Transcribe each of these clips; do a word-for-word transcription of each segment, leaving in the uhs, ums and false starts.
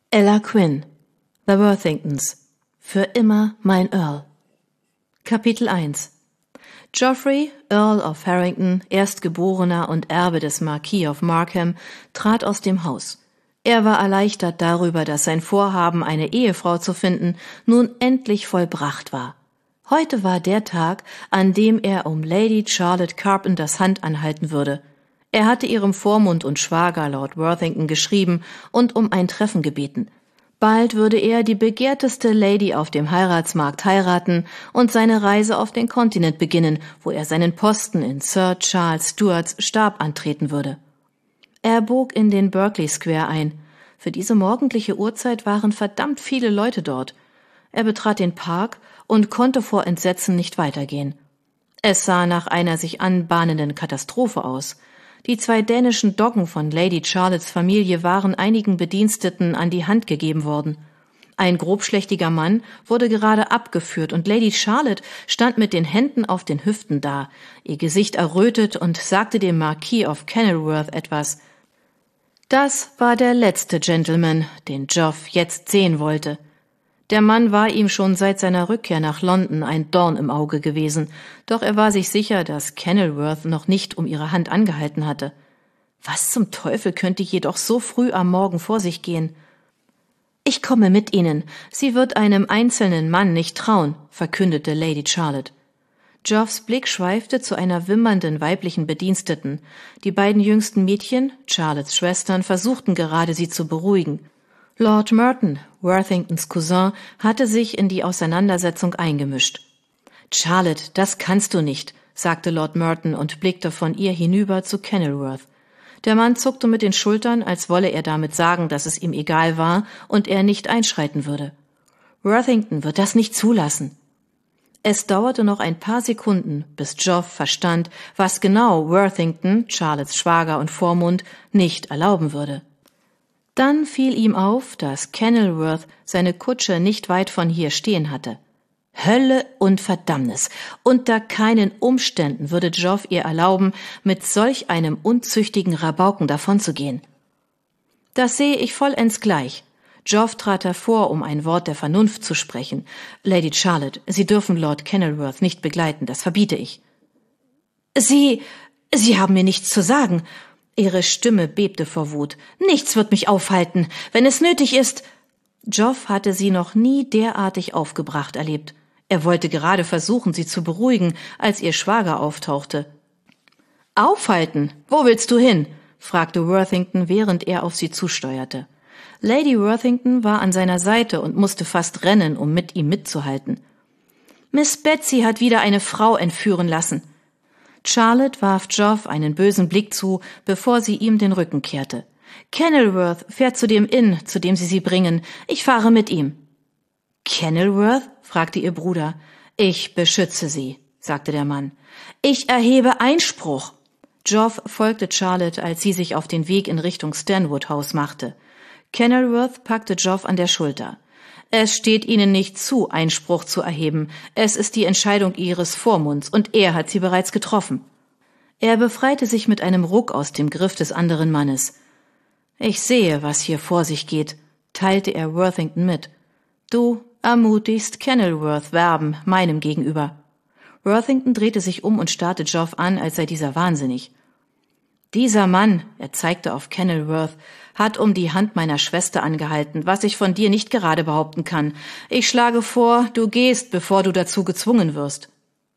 Ella Quinn, The Worthingtons, für immer mein Earl. Kapitel eins. Geoffrey, Earl of Harrington, Erstgeborener und Erbe des Marquis of Markham, trat aus dem Haus. Er war erleichtert darüber, dass sein Vorhaben, eine Ehefrau zu finden, nun endlich vollbracht war. Heute war der Tag, an dem er um Lady Charlotte Carpenters Hand anhalten würde. Er hatte ihrem Vormund und Schwager Lord Worthington geschrieben und um ein Treffen gebeten. Bald würde er die begehrteste Lady auf dem Heiratsmarkt heiraten und seine Reise auf den Kontinent beginnen, wo er seinen Posten in Sir Charles Stuarts Stab antreten würde. Er bog in den Berkeley Square ein. Für diese morgendliche Uhrzeit waren verdammt viele Leute dort. Er betrat den Park und konnte vor Entsetzen nicht weitergehen. Es sah nach einer sich anbahnenden Katastrophe aus. Die zwei dänischen Doggen von Lady Charlottes Familie waren einigen Bediensteten an die Hand gegeben worden. Ein grobschlächtiger Mann wurde gerade abgeführt und Lady Charlotte stand mit den Händen auf den Hüften da, ihr Gesicht errötet, und sagte dem Marquis of Kenilworth etwas. Das war der letzte Gentleman, den Geoff jetzt sehen wollte. Der Mann war ihm schon seit seiner Rückkehr nach London ein Dorn im Auge gewesen, doch er war sich sicher, dass Kenilworth noch nicht um ihre Hand angehalten hatte. Was zum Teufel könnte jedoch so früh am Morgen vor sich gehen? »Ich komme mit Ihnen. Sie wird einem einzelnen Mann nicht trauen«, verkündete Lady Charlotte. Geoffs Blick schweifte zu einer wimmernden weiblichen Bediensteten. Die beiden jüngsten Mädchen, Charlottes Schwestern, versuchten gerade, sie zu beruhigen. Lord Merton, Worthingtons Cousin, hatte sich in die Auseinandersetzung eingemischt. »Charlotte, das kannst du nicht«, sagte Lord Merton und blickte von ihr hinüber zu Kenilworth. Der Mann zuckte mit den Schultern, als wolle er damit sagen, dass es ihm egal war und er nicht einschreiten würde. »Worthington wird das nicht zulassen.« Es dauerte noch ein paar Sekunden, bis Geoff verstand, was genau Worthington, Charlottes Schwager und Vormund, nicht erlauben würde. Dann fiel ihm auf, dass Kenilworth seine Kutsche nicht weit von hier stehen hatte. Hölle und Verdammnis! Unter keinen Umständen würde Geoff ihr erlauben, mit solch einem unzüchtigen Rabauken davonzugehen. »Das sehe ich vollends gleich.« Geoff trat hervor, um ein Wort der Vernunft zu sprechen. »Lady Charlotte, Sie dürfen Lord Kenilworth nicht begleiten, das verbiete ich.« »Sie, Sie haben mir nichts zu sagen!« Ihre Stimme bebte vor Wut. »Nichts wird mich aufhalten, wenn es nötig ist.« Geoff hatte sie noch nie derartig aufgebracht erlebt. Er wollte gerade versuchen, sie zu beruhigen, als ihr Schwager auftauchte. »Aufhalten? Wo willst du hin?« fragte Worthington, während er auf sie zusteuerte. Lady Worthington war an seiner Seite und musste fast rennen, um mit ihm mitzuhalten. »Miss Betsy hat wieder eine Frau entführen lassen.« Charlotte warf Geoff einen bösen Blick zu, bevor sie ihm den Rücken kehrte. »Kenilworth fährt zu dem Inn, zu dem Sie sie bringen. Ich fahre mit ihm.« »Kenilworth?« fragte ihr Bruder. »Ich beschütze Sie«, sagte der Mann. »Ich erhebe Einspruch.« Geoff folgte Charlotte, als sie sich auf den Weg in Richtung Stanwood House machte. Kenilworth packte Geoff an der Schulter. »Es steht Ihnen nicht zu, Einspruch zu erheben. Es ist die Entscheidung Ihres Vormunds, und er hat sie bereits getroffen.« Er befreite sich mit einem Ruck aus dem Griff des anderen Mannes. »Ich sehe, was hier vor sich geht«, teilte er Worthington mit. »Du ermutigst Kenilworth werben, meinem gegenüber.« Worthington drehte sich um und starrte Geoff an, als sei dieser wahnsinnig. »Dieser Mann«, er zeigte auf Kenilworth, »hat um die Hand meiner Schwester angehalten, was ich von dir nicht gerade behaupten kann. Ich schlage vor, du gehst, bevor du dazu gezwungen wirst.«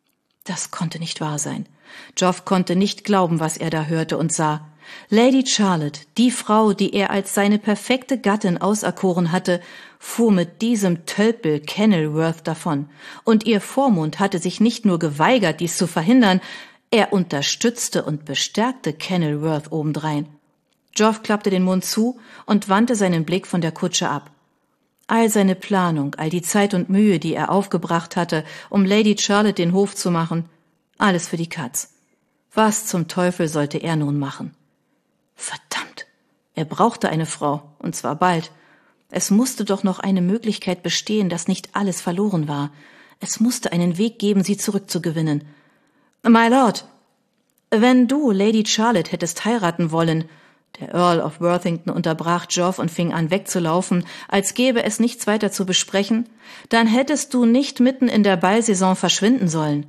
Das konnte nicht wahr sein. Geoff konnte nicht glauben, was er da hörte und sah. Lady Charlotte, die Frau, die er als seine perfekte Gattin auserkoren hatte, fuhr mit diesem Tölpel Kenilworth davon. Und ihr Vormund hatte sich nicht nur geweigert, dies zu verhindern, er unterstützte und bestärkte Kenilworth obendrein. Geoff klappte den Mund zu und wandte seinen Blick von der Kutsche ab. All seine Planung, all die Zeit und Mühe, die er aufgebracht hatte, um Lady Charlotte den Hof zu machen, alles für die Katz. Was zum Teufel sollte er nun machen? Verdammt! Er brauchte eine Frau, und zwar bald. Es musste doch noch eine Möglichkeit bestehen, dass nicht alles verloren war. Es musste einen Weg geben, sie zurückzugewinnen. »My Lord, wenn du Lady Charlotte hättest heiraten wollen, Der Earl of Worthington unterbrach Geoff und fing an wegzulaufen, als gäbe es nichts weiter zu besprechen. »Dann hättest du nicht mitten in der Ballsaison verschwinden sollen.«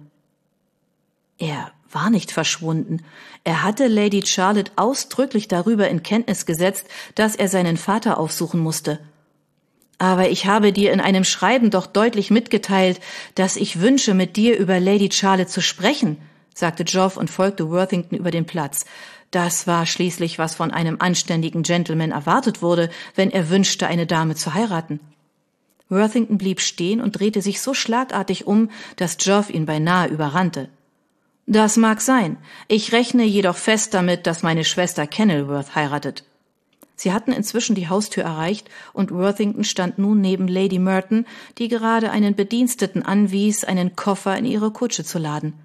Er war nicht verschwunden. Er hatte Lady Charlotte ausdrücklich darüber in Kenntnis gesetzt, dass er seinen Vater aufsuchen musste. »Aber ich habe dir in einem Schreiben doch deutlich mitgeteilt, dass ich wünsche, mit dir über Lady Charlotte zu sprechen«, sagte Geoff und folgte Worthington über den Platz. Das war schließlich, was von einem anständigen Gentleman erwartet wurde, wenn er wünschte, eine Dame zu heiraten. Worthington blieb stehen und drehte sich so schlagartig um, dass Geoff ihn beinahe überrannte. »Das mag sein. Ich rechne jedoch fest damit, dass meine Schwester Kenilworth heiratet.« Sie hatten inzwischen die Haustür erreicht und Worthington stand nun neben Lady Merton, die gerade einen Bediensteten anwies, einen Koffer in ihre Kutsche zu laden.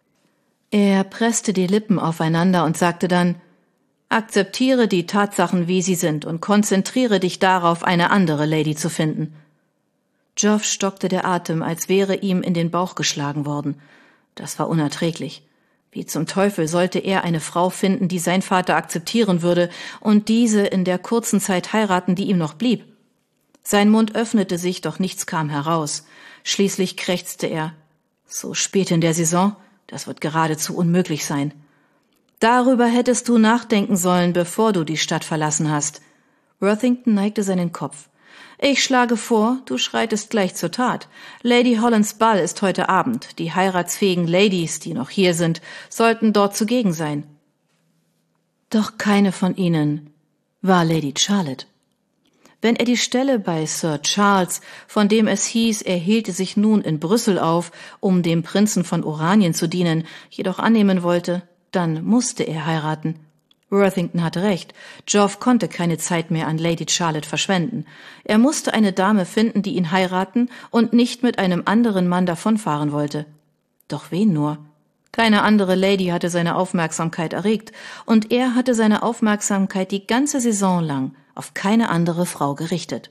Er presste die Lippen aufeinander und sagte dann, »Akzeptiere die Tatsachen, wie sie sind, und konzentriere dich darauf, eine andere Lady zu finden.« Geoff stockte der Atem, als wäre ihm in den Bauch geschlagen worden. Das war unerträglich. Wie zum Teufel sollte er eine Frau finden, die sein Vater akzeptieren würde und diese in der kurzen Zeit heiraten, die ihm noch blieb? Sein Mund öffnete sich, doch nichts kam heraus. Schließlich krächzte er. »So spät in der Saison? Das wird geradezu unmöglich sein.« »Darüber hättest du nachdenken sollen, bevor du die Stadt verlassen hast.« Worthington neigte seinen Kopf. »Ich schlage vor, du schreitest gleich zur Tat. Lady Hollands Ball ist heute Abend. Die heiratsfähigen Ladies, die noch hier sind, sollten dort zugegen sein.« Doch keine von ihnen war Lady Charlotte. Wenn er die Stelle bei Sir Charles, von dem es hieß, er hielte sich nun in Brüssel auf, um dem Prinzen von Oranien zu dienen, jedoch annehmen wollte, dann musste er heiraten. Worthington hatte recht. Geoff konnte keine Zeit mehr an Lady Charlotte verschwenden. Er musste eine Dame finden, die ihn heiraten und nicht mit einem anderen Mann davonfahren wollte. Doch wen nur? Keine andere Lady hatte seine Aufmerksamkeit erregt, und er hatte seine Aufmerksamkeit die ganze Saison lang auf keine andere Frau gerichtet.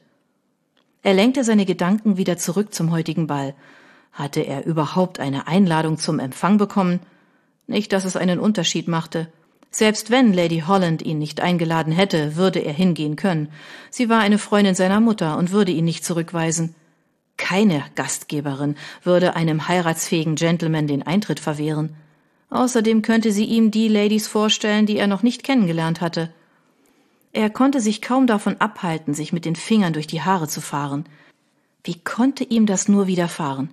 Er lenkte seine Gedanken wieder zurück zum heutigen Ball. Hatte er überhaupt eine Einladung zum Empfang bekommen? Nicht, dass es einen Unterschied machte. Selbst wenn Lady Holland ihn nicht eingeladen hätte, würde er hingehen können. Sie war eine Freundin seiner Mutter und würde ihn nicht zurückweisen. Keine Gastgeberin würde einem heiratsfähigen Gentleman den Eintritt verwehren. Außerdem könnte sie ihm die Ladies vorstellen, die er noch nicht kennengelernt hatte. Er konnte sich kaum davon abhalten, sich mit den Fingern durch die Haare zu fahren. Wie konnte ihm das nur widerfahren?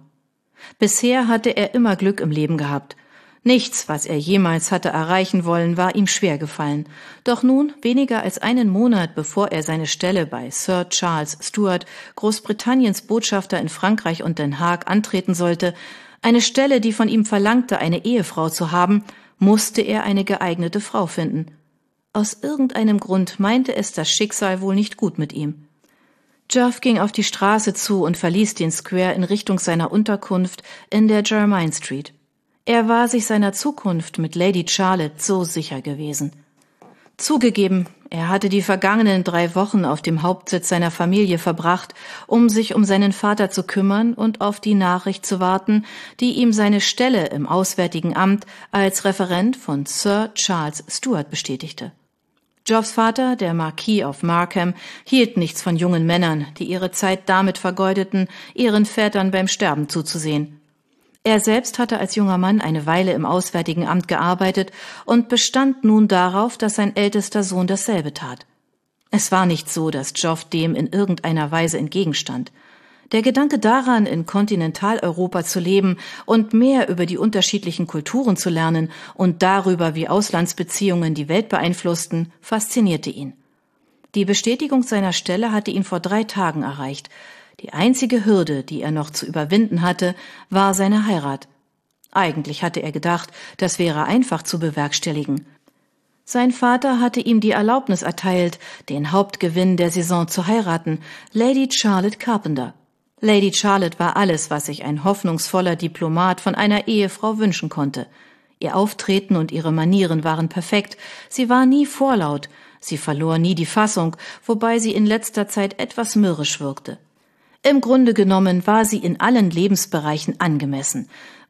Bisher hatte er immer Glück im Leben gehabt. Nichts, was er jemals hatte erreichen wollen, war ihm schwer gefallen. Doch nun, weniger als einen Monat bevor er seine Stelle bei Sir Charles Stuart, Großbritanniens Botschafter in Frankreich und Den Haag, antreten sollte, eine Stelle, die von ihm verlangte, eine Ehefrau zu haben, musste er eine geeignete Frau finden. Aus irgendeinem Grund meinte es das Schicksal wohl nicht gut mit ihm. Geoff ging auf die Straße zu und verließ den Square in Richtung seiner Unterkunft in der Jermyn Street. Er war sich seiner Zukunft mit Lady Charlotte so sicher gewesen. Zugegeben, er hatte die vergangenen drei Wochen auf dem Hauptsitz seiner Familie verbracht, um sich um seinen Vater zu kümmern und auf die Nachricht zu warten, die ihm seine Stelle im Auswärtigen Amt als Referent von Sir Charles Stuart bestätigte. Geoffs Vater, der Marquis of Markham, hielt nichts von jungen Männern, die ihre Zeit damit vergeudeten, ihren Vätern beim Sterben zuzusehen. Er selbst hatte als junger Mann eine Weile im Auswärtigen Amt gearbeitet und bestand nun darauf, dass sein ältester Sohn dasselbe tat. Es war nicht so, dass Geoff dem in irgendeiner Weise entgegenstand. Der Gedanke daran, in Kontinentaleuropa zu leben und mehr über die unterschiedlichen Kulturen zu lernen und darüber, wie Auslandsbeziehungen die Welt beeinflussten, faszinierte ihn. Die Bestätigung seiner Stelle hatte ihn vor drei Tagen erreicht. Die einzige Hürde, die er noch zu überwinden hatte, war seine Heirat. Eigentlich hatte er gedacht, das wäre einfach zu bewerkstelligen. Sein Vater hatte ihm die Erlaubnis erteilt, den Hauptgewinn der Saison zu heiraten, Lady Charlotte Carpenter. Lady Charlotte war alles, was sich ein hoffnungsvoller Diplomat von einer Ehefrau wünschen konnte. Ihr Auftreten und ihre Manieren waren perfekt, sie war nie vorlaut, sie verlor nie die Fassung, wobei sie in letzter Zeit etwas mürrisch wirkte. Im Grunde genommen war sie in allen Lebensbereichen angemessen.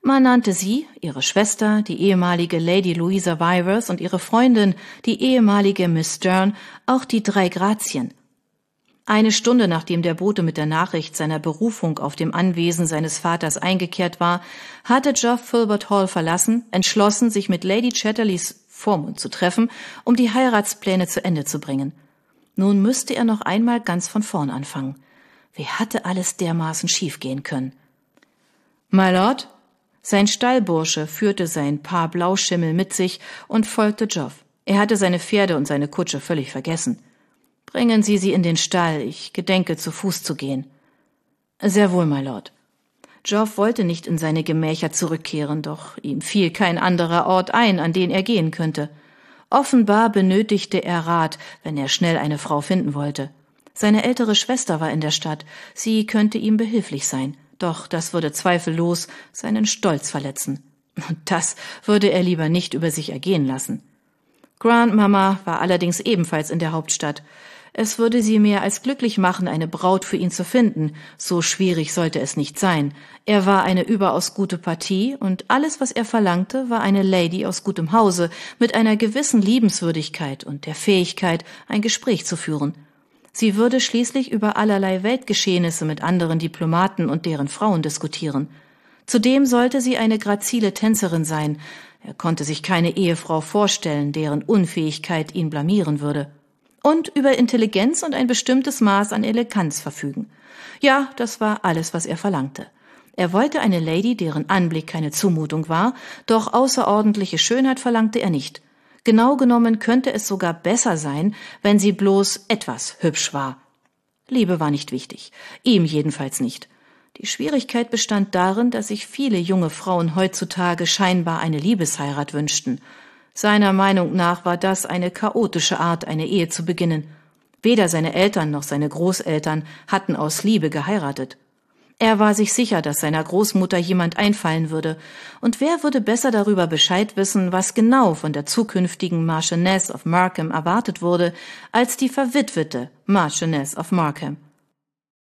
Man nannte sie, ihre Schwester, die ehemalige Lady Louisa Vivers, und ihre Freundin, die ehemalige Miss Stern, auch die drei Grazien. Eine Stunde nachdem der Bote mit der Nachricht seiner Berufung auf dem Anwesen seines Vaters eingekehrt war, hatte Geoff Filbert Hall verlassen, entschlossen, sich mit Lady Chatterleys Vormund zu treffen, um die Heiratspläne zu Ende zu bringen. Nun müsste er noch einmal ganz von vorn anfangen. Wie hatte alles dermaßen schiefgehen können? »My Lord?« Sein Stallbursche führte sein Paar Blauschimmel mit sich und folgte Geoff. Er hatte seine Pferde und seine Kutsche völlig vergessen. »Bringen Sie sie in den Stall, ich gedenke, zu Fuß zu gehen.« »Sehr wohl, my Lord.« Geoff wollte nicht in seine Gemächer zurückkehren, doch ihm fiel kein anderer Ort ein, an den er gehen könnte. Offenbar benötigte er Rat, wenn er schnell eine Frau finden wollte. Seine ältere Schwester war in der Stadt, sie könnte ihm behilflich sein, doch das würde zweifellos seinen Stolz verletzen. Und das würde er lieber nicht über sich ergehen lassen. Grandmama war allerdings ebenfalls in der Hauptstadt. Es würde sie mehr als glücklich machen, eine Braut für ihn zu finden. So schwierig sollte es nicht sein. Er war eine überaus gute Partie, und alles, was er verlangte, war eine Lady aus gutem Hause, mit einer gewissen Liebenswürdigkeit und der Fähigkeit, ein Gespräch zu führen. Sie würde schließlich über allerlei Weltgeschehnisse mit anderen Diplomaten und deren Frauen diskutieren. Zudem sollte sie eine grazile Tänzerin sein. Er konnte sich keine Ehefrau vorstellen, deren Unfähigkeit ihn blamieren würde. Und über Intelligenz und ein bestimmtes Maß an Eleganz verfügen. Ja, das war alles, was er verlangte. Er wollte eine Lady, deren Anblick keine Zumutung war, doch außerordentliche Schönheit verlangte er nicht. Genau genommen könnte es sogar besser sein, wenn sie bloß etwas hübsch war. Liebe war nicht wichtig, ihm jedenfalls nicht. Die Schwierigkeit bestand darin, dass sich viele junge Frauen heutzutage scheinbar eine Liebesheirat wünschten. Seiner Meinung nach war das eine chaotische Art, eine Ehe zu beginnen. Weder seine Eltern noch seine Großeltern hatten aus Liebe geheiratet. Er war sich sicher, dass seiner Großmutter jemand einfallen würde, und wer würde besser darüber Bescheid wissen, was genau von der zukünftigen Marchioness of Markham erwartet wurde, als die verwitwete Marchioness of Markham.